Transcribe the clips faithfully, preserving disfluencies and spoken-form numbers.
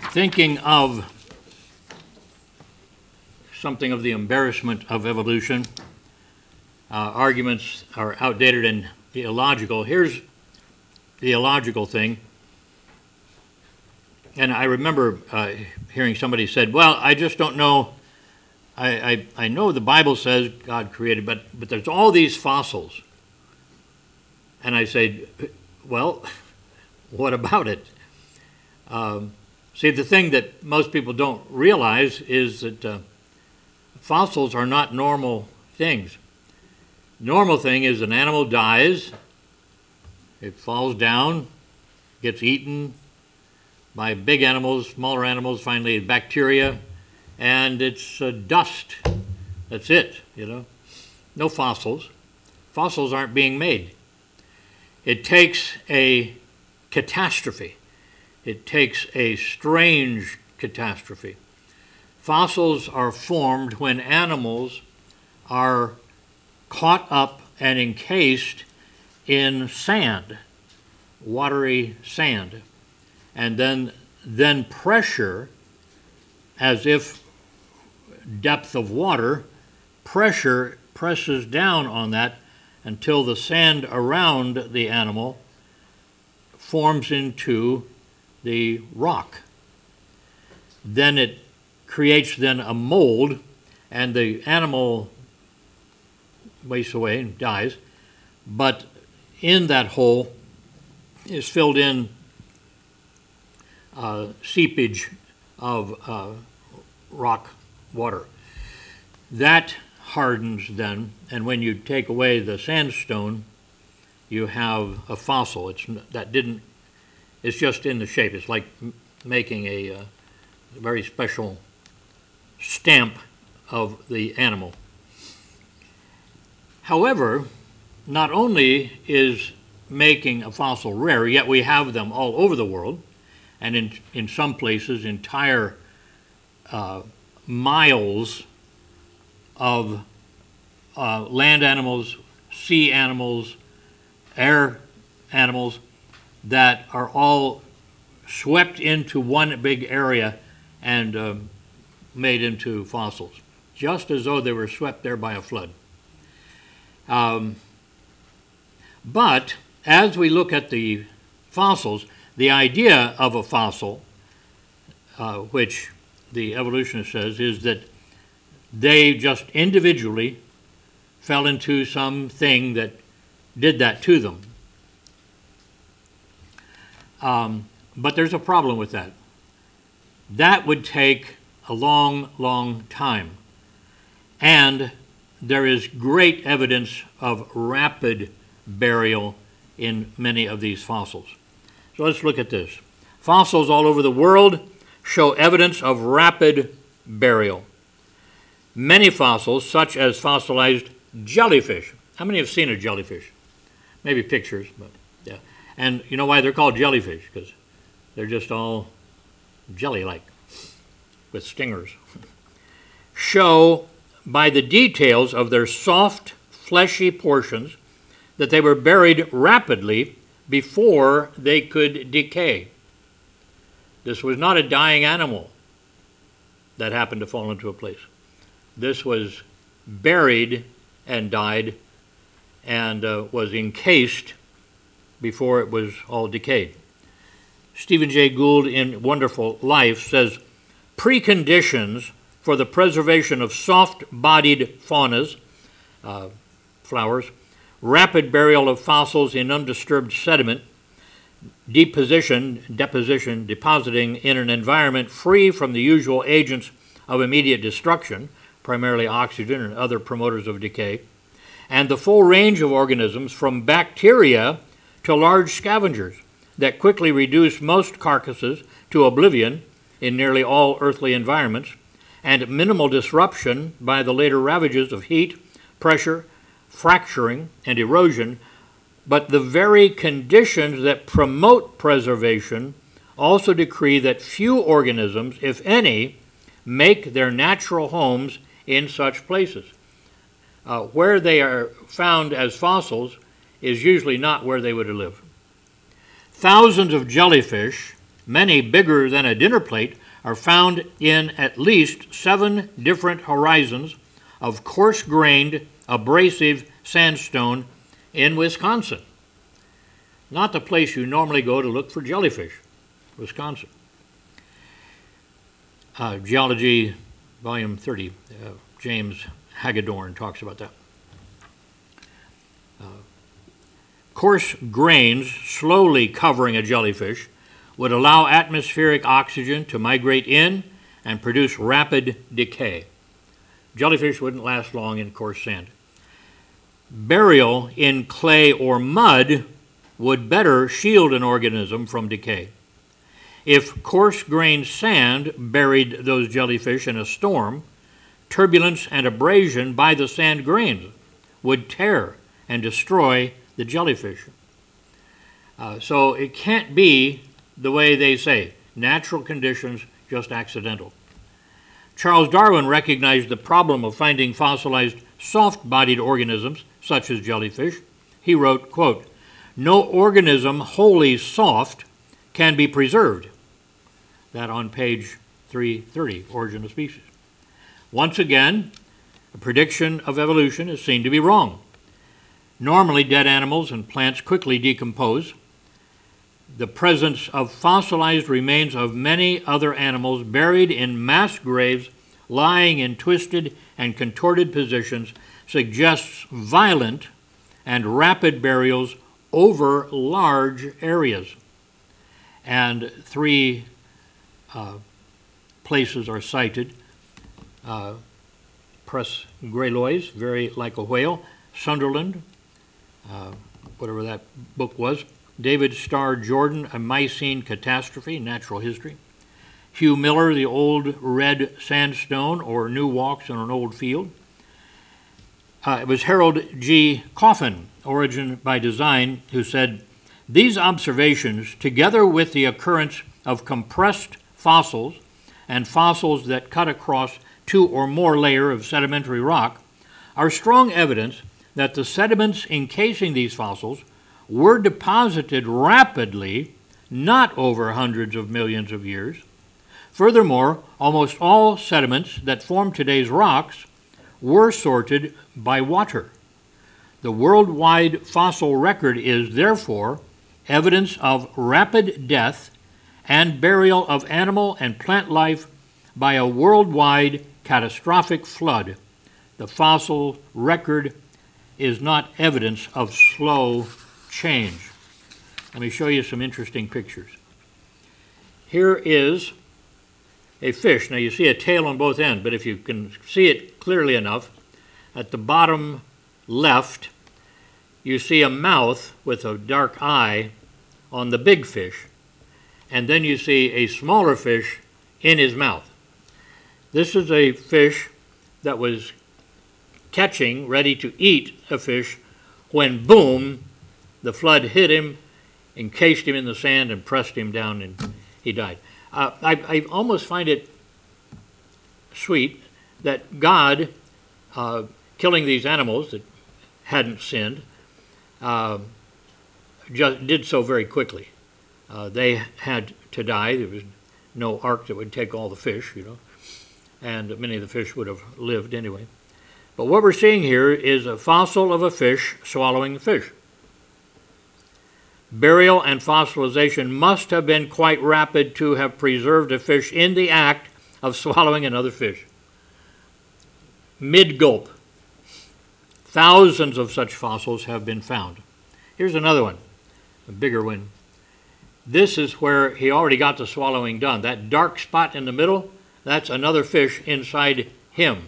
thinking of something of the embarrassment of evolution. Uh, arguments are outdated and illogical. Here's the illogical thing. And I remember uh, hearing somebody said, well, I just don't know. I, I, I know the Bible says God created, but, but there's all these fossils. And I said, well, what about it? Um, see, the thing that most people don't realize is that uh, fossils are not normal things. Normal thing is an animal dies, it falls down, gets eaten by big animals, smaller animals, finally bacteria, and it's uh, dust. That's it, you know. No fossils. Fossils aren't being made. It takes a catastrophe. It takes a strange catastrophe. Fossils are formed when animals are caught up and encased in sand, watery sand. And then, then pressure, as if depth of water, pressure presses down on that until the sand around the animal forms into the rock. Then it creates then a mold, and the animal wastes away and dies, but in that hole is filled in uh, seepage of uh, rock water. That hardens then, and when you take away the sandstone, you have a fossil. It's that didn't. It's just in the shape. It's like m- making a, uh, a very special stamp of the animal. However, not only is making a fossil rare, yet we have them all over the world, and in in some places entire uh, miles of uh, land animals, sea animals, air animals that are all swept into one big area and um, made into fossils, just as though they were swept there by a flood. Um, but as we look at the fossils, the idea of a fossil, uh, which the evolutionist says, is that they just individually fell into something that did that to them. Um, but there's a problem with that. That would take a long, long time. And there is great evidence of rapid burial in many of these fossils. So let's look at this. Fossils all over the world show evidence of rapid burial. Many fossils, such as fossilized jellyfish. How many have seen a jellyfish? Maybe pictures, but yeah. And you know why they're called jellyfish? Because they're just all jelly-like with stingers. Show by the details of their soft, fleshy portions that they were buried rapidly before they could decay. This was not a dying animal that happened to fall into a place. This was buried and died and uh, was encased before it was all decayed. Stephen Jay Gould in Wonderful Life says, preconditions for the preservation of soft-bodied faunas, uh, flowers, rapid burial of fossils in undisturbed sediment, deposition, deposition, depositing in an environment free from the usual agents of immediate destruction, primarily oxygen and other promoters of decay, and the full range of organisms from bacteria to large scavengers that quickly reduce most carcasses to oblivion in nearly all earthly environments, and minimal disruption by the later ravages of heat, pressure, fracturing, and erosion, but the very conditions that promote preservation also decree that few organisms, if any, make their natural homes in such places. Uh, where they are found as fossils is usually not where they would live. Thousands of jellyfish many bigger than a dinner plate, are found in at least seven different horizons of coarse-grained, abrasive sandstone in Wisconsin. Not the place you normally go to look for jellyfish, Wisconsin. Uh, Geology, Volume thirty, uh, James Hagedorn talks about that. Uh, coarse grains slowly covering a jellyfish would allow atmospheric oxygen to migrate in and produce rapid decay. Jellyfish wouldn't last long in coarse sand. Burial in clay or mud would better shield an organism from decay. If coarse-grained sand buried those jellyfish in a storm, turbulence and abrasion by the sand grains would tear and destroy the jellyfish. Uh, so it can't be the way they say, natural conditions, just accidental. Charles Darwin recognized the problem of finding fossilized soft-bodied organisms, such as jellyfish. He wrote, quote, "No organism wholly soft can be preserved." That on page three thirty, Origin of Species. Once again, a prediction of evolution is seen to be wrong. Normally, dead animals and plants quickly decompose. The presence of fossilized remains of many other animals buried in mass graves, lying in twisted and contorted positions, suggests violent and rapid burials over large areas. And three uh, places are cited. Uh, Press Greylois, very like a whale. Sunderland, uh, whatever that book was. David Starr Jordan, A Miocene Catastrophe, Natural History. Hugh Miller, The Old Red Sandstone, or New Walks on an Old Field. Uh, it was Harold G. Coffin, Origin by Design, who said, "These observations, together with the occurrence of compressed fossils and fossils that cut across two or more layers of sedimentary rock, are strong evidence that the sediments encasing these fossils were deposited rapidly, not over hundreds of millions of years. Furthermore, almost all sediments that form today's rocks were sorted by water. The worldwide fossil record is, therefore, evidence of rapid death and burial of animal and plant life by a worldwide catastrophic flood. The fossil record is not evidence of slow change." Let me show you some interesting pictures. Here is a fish. Now you see a tail on both ends, but if you can see it clearly enough, at the bottom left, you see a mouth with a dark eye on the big fish, and then you see a smaller fish in his mouth. This is a fish that was catching, ready to eat a fish, when boom, the flood hit him, encased him in the sand, and pressed him down, and he died. Uh, I, I almost find it sweet that God, uh, killing these animals that hadn't sinned, uh, just did so very quickly. Uh, they had to die. There was no ark that would take all the fish, you know, and many of the fish would have lived anyway. But what we're seeing here is a fossil of a fish swallowing a fish. Burial and fossilization must have been quite rapid to have preserved a fish in the act of swallowing another fish. Mid-gulp. Thousands of such fossils have been found. Here's another one, a bigger one. This is where he already got the swallowing done. That dark spot in the middle, that's another fish inside him.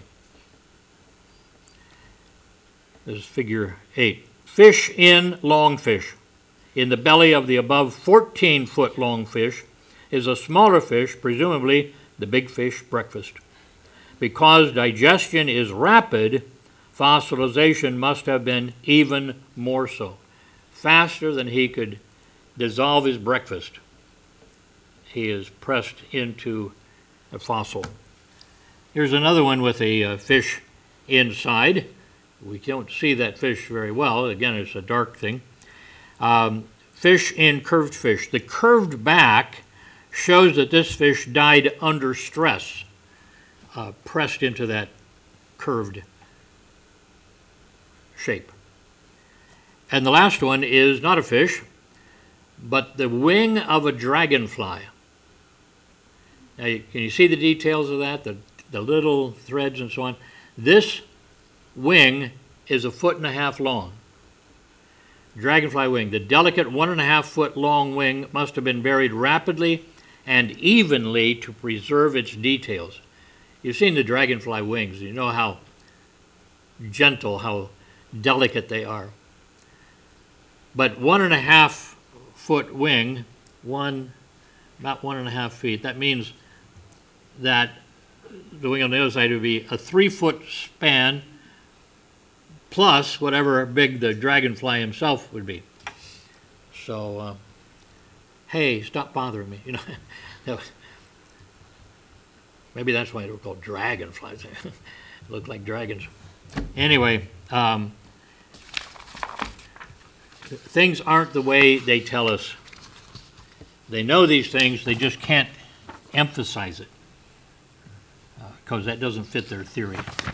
This is figure eight. Fish in longfish. In the belly of the above fourteen-foot long fish is a smaller fish, presumably the big fish breakfast. Because digestion is rapid, fossilization must have been even more so. Faster than he could dissolve his breakfast, he is pressed into a fossil. Here's another one with a uh, fish inside. We don't see that fish very well. Again, it's a dark thing. Um, fish in curved fish. The curved back shows that this fish died under stress, uh, pressed into that curved shape. And the last one is not a fish, but the wing of a dragonfly. Now, can you see the details of that, the, the little threads and so on? This wing is a foot and a half long. Dragonfly wing. The delicate one and a half foot long wing must have been buried rapidly and evenly to preserve its details. You've seen the dragonfly wings. You know how gentle, how delicate they are. But one and a half foot wing, one, about one and a half feet, that means that the wing on the other side would be a three foot span plus whatever big the dragonfly himself would be. So, uh, hey, stop bothering me. You know, that was, maybe that's why they were called dragonflies. Look like dragons. Anyway, um, things aren't the way they tell us. They know these things, they just can't emphasize it because uh, that doesn't fit their theory.